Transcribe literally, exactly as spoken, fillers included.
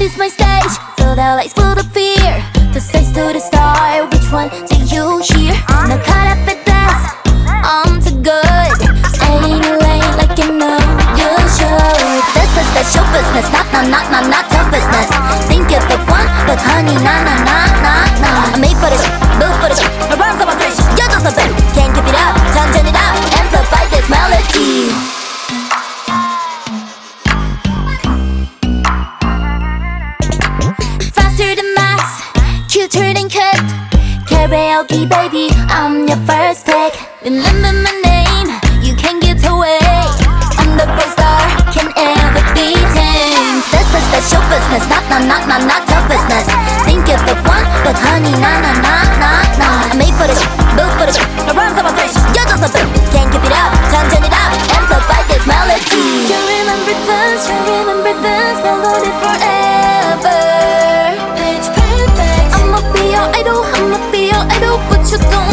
is my stage, so the lights full of fear. The stage to the star, which one do you hear? No cut up at dance, I'm too good. Stay in your lane like you know you should. This is the show business, not, not, not, not, not your business. Think you're the one, but honey, nah, nah, nah, nah, nah. I'm made for the show, built for the show. I run for my crazy, you're just a bit. Can't keep it up, turn, turn it up, amplify this melody. Faster than Max, cuter than Kid. Karaoke baby, I'm your first pick. Remember my name, you can't get away. I'm the best star, can ever be tamed. This is the show business, not, not, not, not, not your business. Think you're the one, but honey, nah, nah, nah, nah, nah. I'm made for the show, built for the show. I run for my crazy, you're just a bit. Can't keep it up, turn, turn it up, amplify this melody. You remember this, you remember this melody forever. Pitch perfect, I'ma be your idol, I'ma be your idol, but you don't